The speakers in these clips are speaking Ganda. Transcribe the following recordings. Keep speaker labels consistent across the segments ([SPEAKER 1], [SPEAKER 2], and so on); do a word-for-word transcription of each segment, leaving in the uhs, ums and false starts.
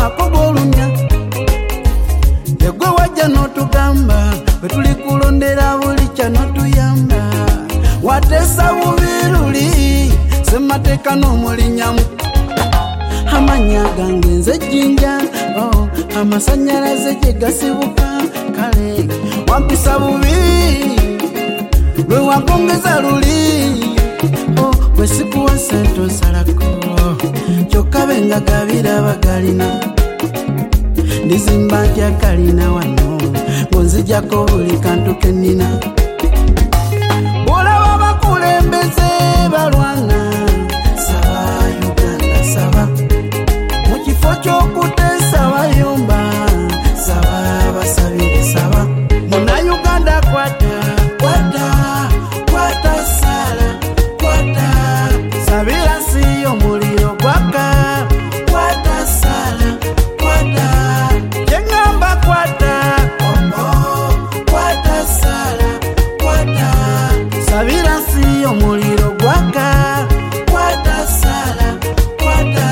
[SPEAKER 1] wako golumya egwe wajja n'otugamba bwe tuli kulondera buli kya n'otuyamba wateesa bubiruli semateeka n'omulinyamu amanya gange nze Jjinja oh, amasanyalaze gye gasibuka kale wampisa bubi lwe wakongeza luli oh, bwe sikuwa sente osalako kyokka benga gabiraba galina ndizimba ntya kalina wano ngonzijjako buli kantu kennina bw'olaba bakulembeze balwana saba Uganda saba mu kifo ky'okuteesa bayumba saba basabire saba Munnayuganda kwata kwata kwata sala kwata sabira si omuliro gwaka kwata sala kwata jengamba kwata oh, kwata sala kwata sabira si omuliro gwaka kwata sala kwata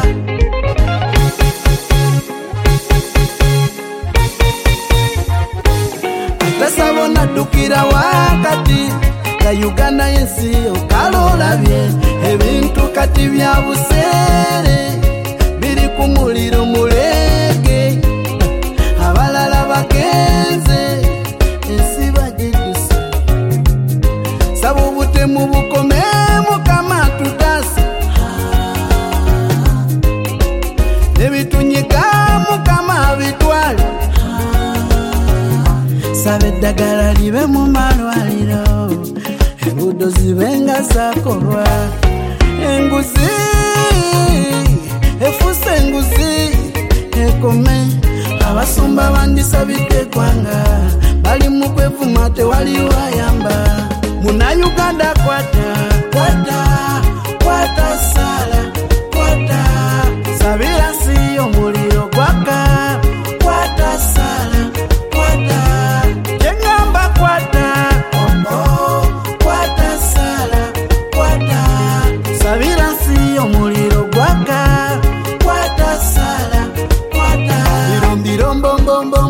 [SPEAKER 1] Tasabona dukira wakati ka Uganda yensi okalolabye ebintu kati bya busere biri ku muliro mulege abalala bagenze ensi bagiduse sabo butemu bukome mukama tutasi ebitunyika mukama bitwale sabe eddagala libe mu malwaliro enguudo zibenga zakolwa enguzi efuse enguzi ekome abasumba bandisabidde eggwanga bali mu kwevuma tewali wayamba Munnayuganda kwata kwata kwata sala kwata sabira si omuliro gwaka kwata sala kwata jengamba kwata oh, kwata sala kwata sabira si omuliro gwaka kwata sala kwata birumbirombombombo